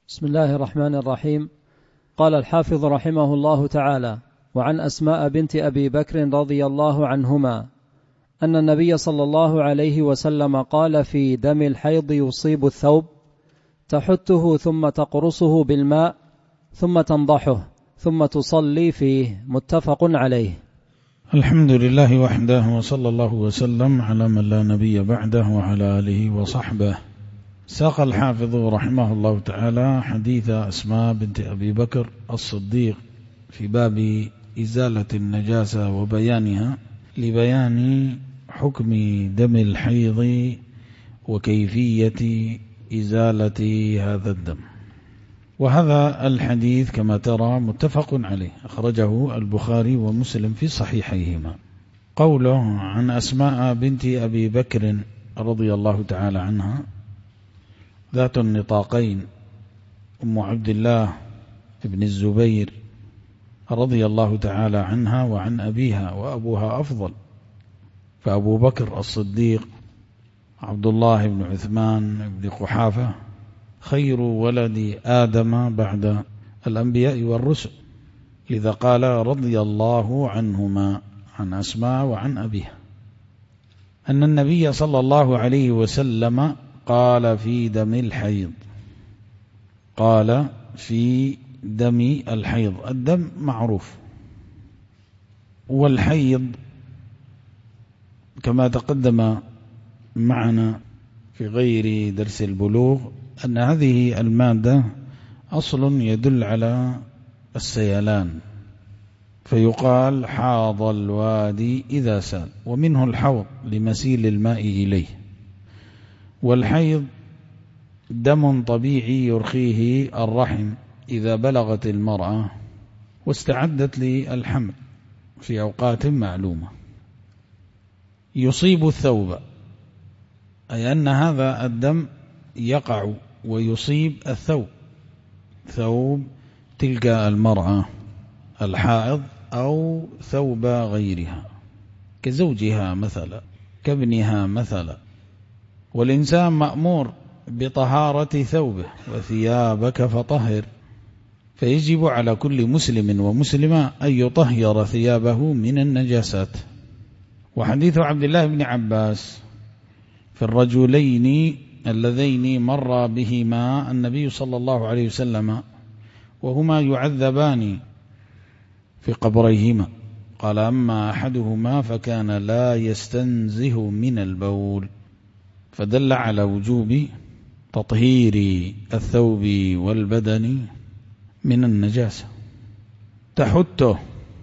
بسم الله الرحمن الرحيم. قال الحافظ رحمه الله تعالى: وعن أسماء بنت أبي بكر رضي الله عنهما أن النبي صلى الله عليه وسلم قال في دم الحيض يصيب الثوب تحته ثم تقرصه بالماء ثم تنضحه ثم تصلي فيه. متفق عليه. الحمد لله وحده، وصلى الله وسلم على من لا نبي بعده وعلى آله وصحبه. ساق الحافظ رحمه الله تعالى حديث أسماء بنت أبي بكر الصديق في باب إزالة النجاسة وبيانها، لبيان حكم دم الحيض وكيفية إزالة هذا الدم. وهذا الحديث كما ترى متفق عليه، أخرجه البخاري ومسلم في صحيحيهما. قوله عن أسماء بنت أبي بكر رضي الله تعالى عنها، ذات النطاقين، أم عبد الله بن الزبير رضي الله تعالى عنها وعن أبيها، وأبوها أفضل، فأبو بكر الصديق عبد الله بن عثمان بن قحافة خير ولد آدم بعد الأنبياء والرسل، لذا قال رضي الله عنهما، عن أسماء وعن أبيها، أن النبي صلى الله عليه وسلم قال في دم الحيض، قال في دم الحيض. الدم معروف، والحيض كما تقدم معنا في غير درس البلوغ أن هذه المادة أصل يدل على السيلان، فيقال حاض الوادي إذا سال، ومنه الحوض لمسيل الماء إليه. والحيض دم طبيعي يرخيه الرحم إذا بلغت المرأة واستعدت للحمل في أوقات معلومة. يصيب الثوب، أي أن هذا الدم يقع ويصيب الثوب، ثوب تلك المرأة الحائض أو ثوب غيرها كزوجها مثلا، كابنها مثلا. والإنسان مأمور بطهارة ثوبه: وثيابك فطهر، فيجب على كل مسلم ومسلمة أن يطهر ثيابه من النجاسات. وحديث عبد الله بن عباس في الرجلين اللذين مر بهما النبي صلى الله عليه وسلم وهما يعذبان في قبريهما، قال: أما أحدهما فكان لا يستنزه من البول، فدل على وجوب تطهير الثوب والبدن من النجاسة. تحته،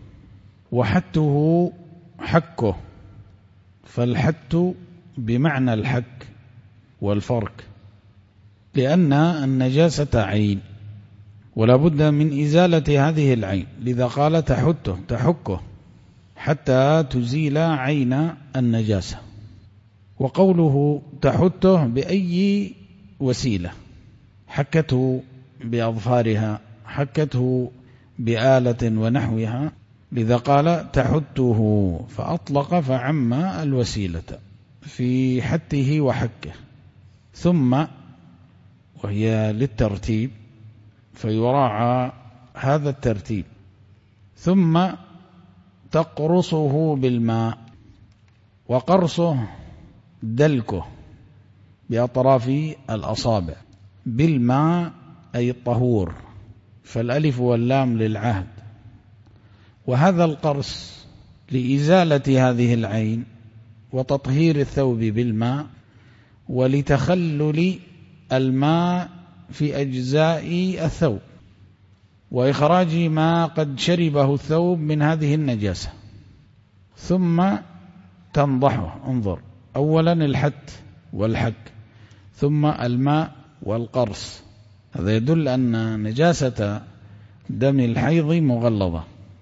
وحته حكه، فالحت بمعنى الحك والفرك، لأن النجاسة عين ولا بد من إزالة هذه العين، لذا قال تحته، تحكه حتى تزيل عين النجاسة. وقوله تحته بأي وسيلة، حكته بأظفارها، حكته بآلة ونحوها، لذا قال تحته، فأطلق فعم الوسيلة في حته وحكه. ثم، وهي للترتيب فيراعى هذا الترتيب، ثم تقرصه بالماء، وقرصه دلكه بأطراف الأصابع، بالماء أي الطهور، فالألف واللام للعهد. وهذا القرص لإزالة هذه العين وتطهير الثوب بالماء، ولتخلل الماء في أجزاء الثوب، وإخراج ما قد شربه الثوب من هذه النجاسة. ثم تنضحه، انظر، أولا الحت والحك، ثم الماء والقرص. هذا يدل أن نجاسة دم الحيض مغلظة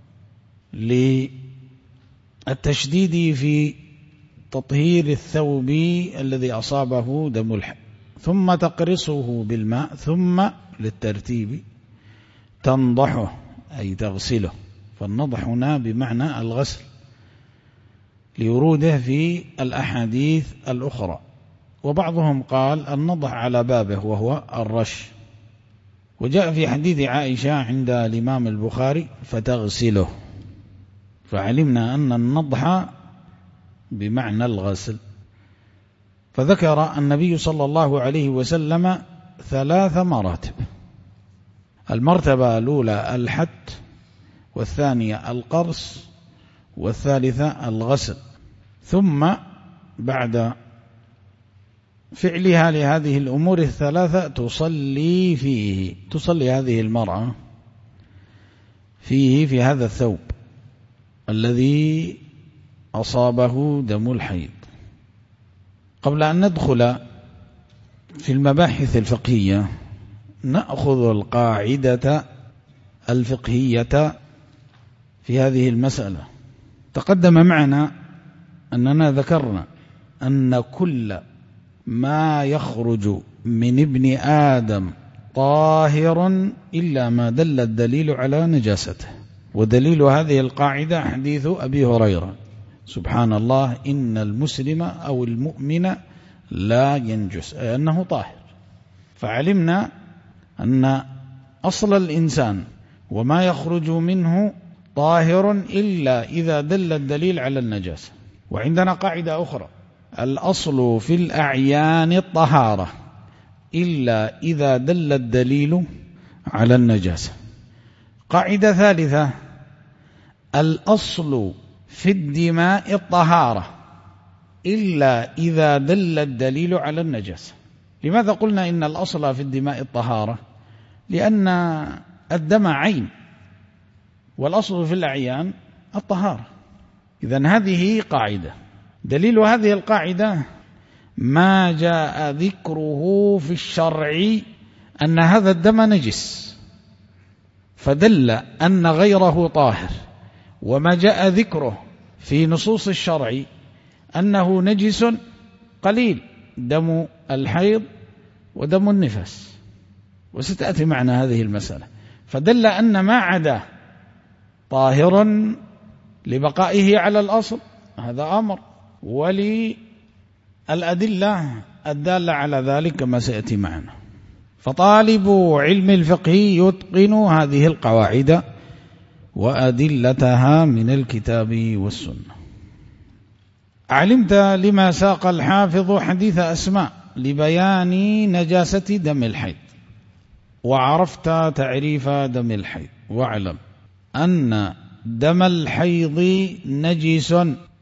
للتشديد في تطهير الثوب الذي أصابه دم الحيض. ثم تقرصه بالماء، ثم للترتيب تنضحه أي تغسله، فالنضح هنا بمعنى الغسل لوروده في الأحاديث الأخرى. وبعضهم قال النضح على بابه وهو الرش، وجاء في حديث عائشة عند الإمام البخاري فتغسله، فعلمنا أن النضح بمعنى الغسل. فذكر النبي صلى الله عليه وسلم 3 مراتب: المرتبة الأولى الحت، والثانية القرص، والثالثة الغسل. ثم بعد فعلها لهذه الأمور الثلاثة تصلي هذه المرأة فيه، في هذا الثوب الذي أصابه دم الحيض. قبل أن ندخل في المباحث الفقهية نأخذ القاعدة الفقهية في هذه المسألة. تقدم معنا أننا ذكرنا أن كل ما يخرج من ابن آدم طاهر إلا ما دل الدليل على نجاسته، ودليل هذه القاعدة حديث أبي هريرة: سبحان الله إن المسلم أو المؤمن لا ينجس، أي أنه طاهر. فعلمنا أن أصل الإنسان وما يخرج منه طاهر إلا إذا دل الدليل على النجاسة. وعندنا قاعدة أخرى: الأصل في الأعيان الطهارة إلا إذا دل الدليل على النجاسة. قاعدة ثالثة: الأصل في الدماء الطهارة إلا إذا دل الدليل على النجاسة. لماذا قلنا إن الأصل في الدماء الطهارة؟ لأن الدم عين، والأصل في الأعيان الطهارة. إذن هذه قاعدة. دليل هذه القاعدة ما جاء ذكره في الشرع أن هذا الدم نجس، فدل أن غيره طاهر، وما جاء ذكره في نصوص الشرع أنه نجس قليل، دم الحيض ودم النفاس، وستأتي معنا هذه المسألة. فدل أن ما عدا طاهر لبقائه على الأصل، هذا أمر، وللأدلة الدالة على ذلك كما سيأتي معنا. فطالب علم الفقه يتقن هذه القواعد وأدلتها من الكتاب والسنة. علمت لما ساق الحافظ حديث أسماء لبيان نجاسة دم الحيض، وعرفت تعريف دم الحيض. واعلم أن دم الحيض نجس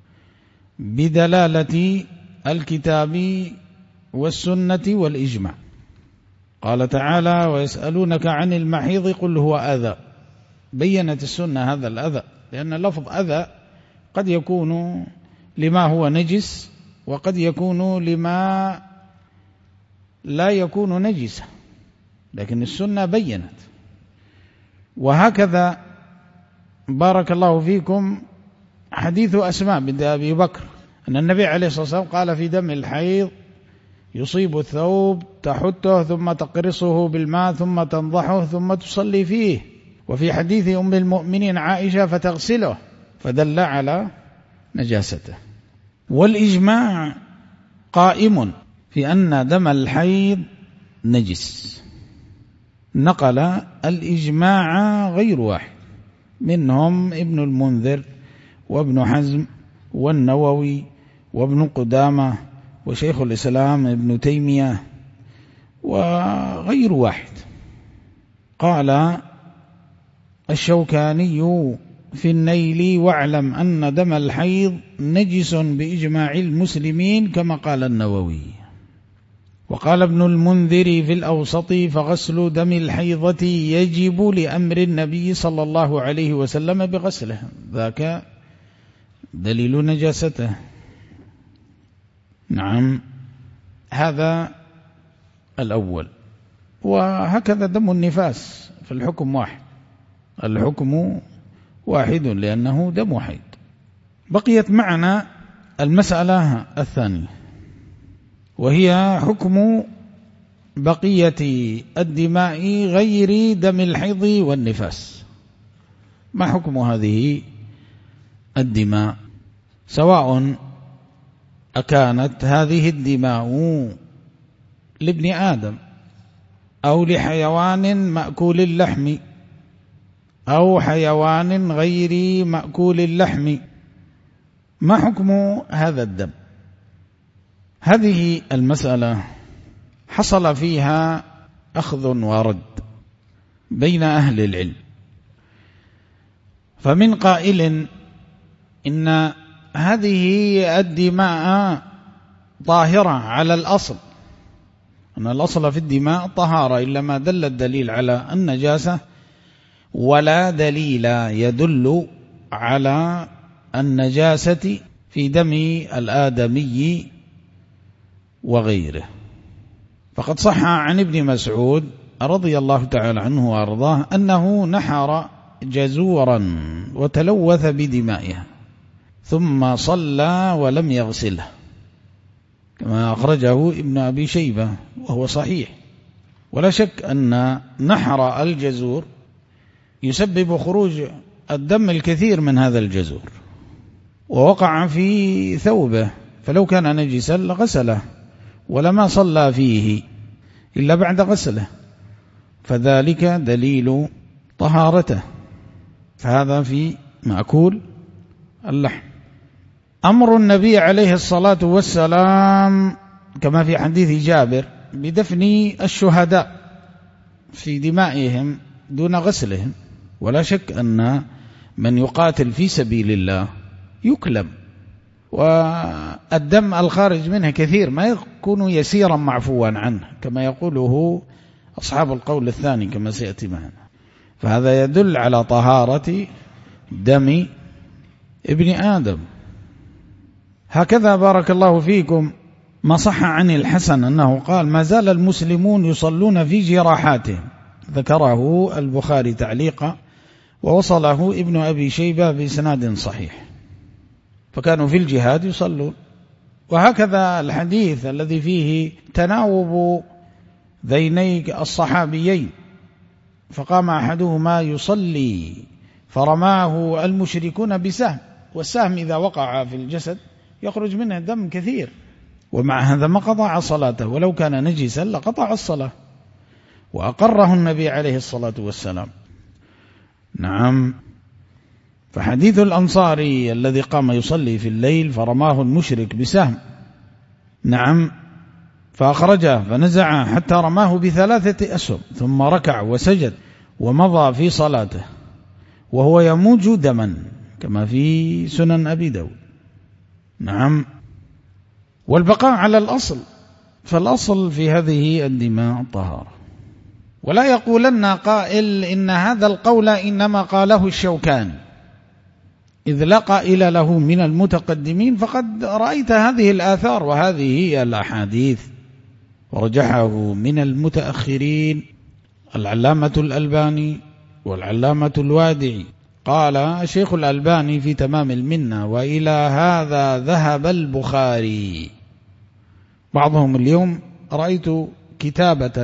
بدلالة الكتاب والسنة والإجماع. قال تعالى: ويسألونك عن المحيض قل هو أذى. بيّنت السنة هذا الأذى، لأن لفظ أذى قد يكون لما هو نجس، وقد يكون لما لا يكون نجسا، لكن السنة بيّنت. وهكذا بارك الله فيكم حديث أسماء بنت أبي بكر أن النبي عليه الصلاة والسلام قال في دم الحيض: يصيب الثوب تحته ثم تقرصه بالماء ثم تنضحه ثم تصلي فيه. وفي حديث أم المؤمنين عائشة: فتغسله، فدل على نجاسته. والإجماع قائم في أن دم الحيض نجس. نقل الإجماع غير واحد، منهم ابن المنذر وابن حزم والنووي وابن قدامة وشيخ الإسلام ابن تيمية وغير واحد. قال الشوكاني في النيل: واعلم أن دم الحيض نجس بإجماع المسلمين كما قال النووي. وقال ابن المنذر في الأوسط: فغسل دم الحيضة يجب لأمر النبي صلى الله عليه وسلم بغسله، ذاك دليل نجاسته. نعم، هذا الأول. وهكذا دم النفاس فالحكم واحد، الحكم واحد لأنه دم حيض. بقيت معنا المسألة الثانية، وهي حكم بقية الدماء غير دم الحيض والنفاس. ما حكم هذه الدماء؟ سواء أكانت هذه الدماء لابن آدم أو لحيوان مأكول اللحم أو حيوان غير مأكول اللحم. ما حكم هذا الدم؟ هذه المسألة حصل فيها أخذ ورد بين أهل العلم، فمن قائل إن هذه الدماء طاهرة على الأصل، أن الأصل في الدماء طهارة، إلا ما دل الدليل على النجاسة، ولا دليل يدل على النجاسة في دم الآدمي وغيره. فقد صح عن ابن مسعود رضي الله تعالى عنه وأرضاه أنه نحر جزورا وتلوث بدمائها ثم صلى ولم يغسله، كما أخرجه ابن أبي شيبة وهو صحيح. ولا شك أن نحر الجزور يسبب خروج الدم الكثير من هذا الجزور، ووقع في ثوبه، فلو كان نجسا لغسله ولما صلى فيه إلا بعد غسله، فذلك دليل طهارته. فهذا في مأكول اللحم. أمر النبي عليه الصلاة والسلام كما في حديث جابر بدفن الشهداء في دمائهم دون غسلهم. ولا شك أن من يقاتل في سبيل الله يكلم، والدم الخارج منه كثير، ما يكون يسيرا معفوا عنه كما يقوله أصحاب القول الثاني كما سيأتي معنا. فهذا يدل على طهارة دم ابن آدم. هكذا بارك الله فيكم ما صح عن الحسن أنه قال: ما زال المسلمون يصلون في جراحاتهم. ذكره البخاري تعليقا ووصله ابن أبي شيبة بإسناد صحيح، فكانوا في الجهاد يصلون. وهكذا الحديث الذي فيه تناوب ذيني الصحابيين، فقام أحدهما يصلي فرماه المشركون بسهم، والسهم إذا وقع في الجسد يخرج منه دم كثير، ومع هذا ما قطع صلاته، ولو كان نجسا لقطع الصلاة، وأقره النبي عليه الصلاة والسلام. نعم. فحديث الأنصاري الذي قام يصلي في الليل فرماه المشرك بسهم، نعم، فأخرجه فنزع حتى رماه ب3 أسهم، ثم ركع وسجد ومضى في صلاته وهو يموج دما كما في سنن أبي داود. نعم. والبقاء على الأصل، فالأصل في هذه الدماء طهارة. ولا يقولن قائل إن هذا القول إنما قاله الشوكاني، إذ لا قائل له من المتقدمين، فقد رأيت هذه الآثار وهذه هي الأحاديث. ورجحه من المتأخرين العلامة الألباني والعلامة الوادعي. قال الشيخ الألباني في تمام المنة: وإلى هذا ذهب البخاري. بعضهم اليوم رأيت كتابة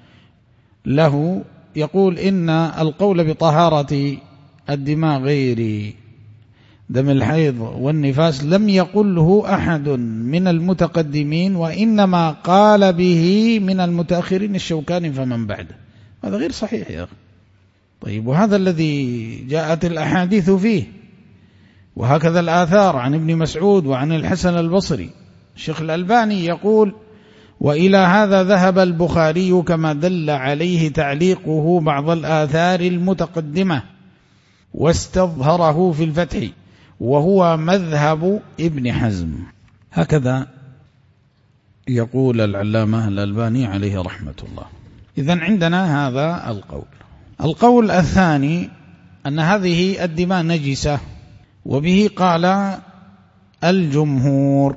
له يقول إن القول بطهارة الدماء غير دم الحيض والنفاس لم يقله أحد من المتقدمين، وإنما قال به من المتأخرين الشوكاني فمن بعده. هذا غير صحيح يا أخي. طيب، وهذا الذي جاءت الأحاديث فيه، وهكذا الآثار عن ابن مسعود وعن الحسن البصري. الشيخ الألباني يقول: وإلى هذا ذهب البخاري كما دل عليه تعليقه بعض الآثار المتقدمة، واستظهره في الفتح، وهو مذهب ابن حزم. هكذا يقول العلامة الألباني عليه رحمة الله. إذن عندنا هذا القول. القول الثاني أن هذه الدماء نجسة، وبه قال الجمهور،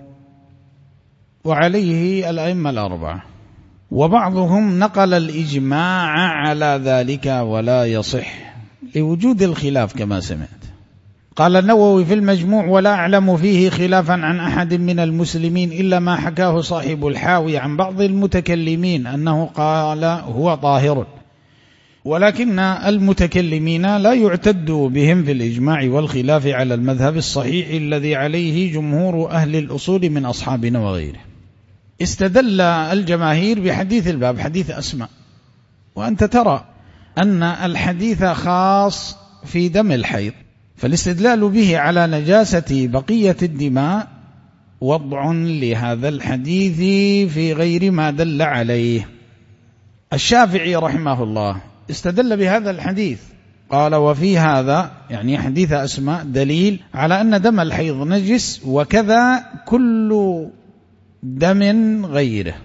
وعليه الأئمة الأربعة، وبعضهم نقل الإجماع على ذلك ولا يصح لوجود الخلاف كما سمعت. قال النووي في المجموع: ولا أعلم فيه خلافا عن أحد من المسلمين إلا ما حكاه صاحب الحاوي عن بعض المتكلمين أنه قال هو طاهر، ولكن المتكلمين لا يعتد بهم في الإجماع والخلاف على المذهب الصحيح الذي عليه جمهور أهل الأصول من أصحابنا وغيره. استدل الجماهير بحديث الباب، حديث أسماء وأنت ترى أن الحديث خاص في دم الحيض، فالاستدلال به على نجاسة بقية الدماء وضع لهذا الحديث في غير ما دل عليه. الشافعي رحمه الله استدل بهذا الحديث، قال وفي هذا يعني حديث أسماء دليل على أن دم الحيض نجس، وكذا كل دم غيره.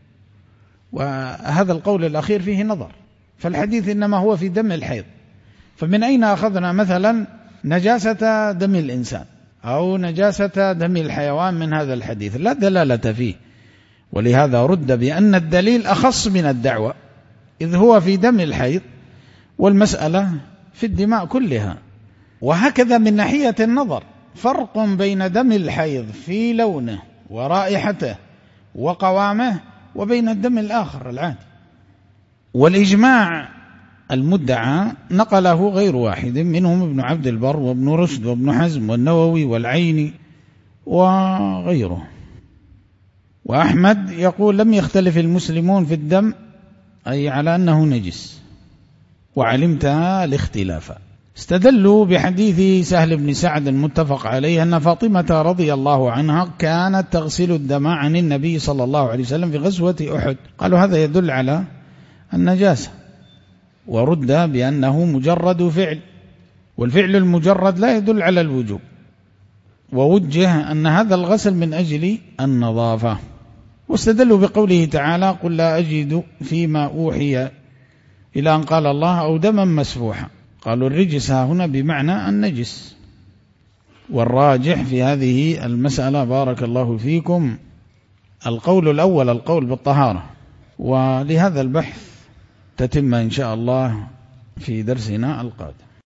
وهذا القول الأخير فيه نظر، فالحديث إنما هو في دم الحيض، فمن أين أخذنا مثلا نجاسة دم الإنسان أو نجاسة دم الحيوان من هذا الحديث؟ لا دلالة فيه، ولهذا رد بأن الدليل أخص من الدعوة، إذ هو في دم الحيض والمسألة في الدماء كلها. وهكذا من ناحية النظر فرق بين دم الحيض في لونه ورائحته وقوامه وبين الدم الآخر العادي. والإجماع المدعى نقله غير واحد منهم ابن عبد البر وابن رشد وابن حزم والنووي والعيني وغيره. وأحمد يقول لم يختلف المسلمون في الدم، أي على أنه نجس، وعلمت الاختلاف. استدلوا بحديث سهل بن سعد المتفق عليه أن فاطمة رضي الله عنها كانت تغسل الدم عن النبي صلى الله عليه وسلم في غزوة أحد، قالوا هذا يدل على النجاسة، ورد بأنه مجرد فعل، والفعل المجرد لا يدل على الوجوب، ووجه أن هذا الغسل من أجل النظافة. واستدلوا بقوله تعالى قل لا أجد فيما أوحي إلى أن قال الله أو دما مسفوحا، قالوا الرجس هنا بمعنى النجس. والراجح في هذه المسألة بارك الله فيكم القول الأول، القول بالطهارة. ولهذا البحث تتم إن شاء الله في درسنا القادم.